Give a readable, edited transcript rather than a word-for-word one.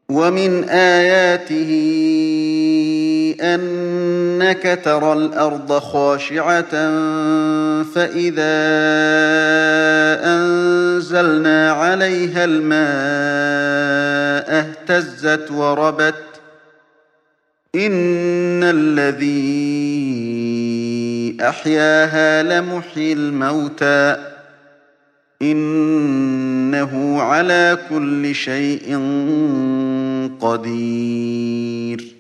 ومن آياته أنك ترى الأرض خاشعة فإذا أنزلنا عليها الماء اهتزت وربت إن الذي أحياها لمحيي الموتى إنه على كل شيء قدير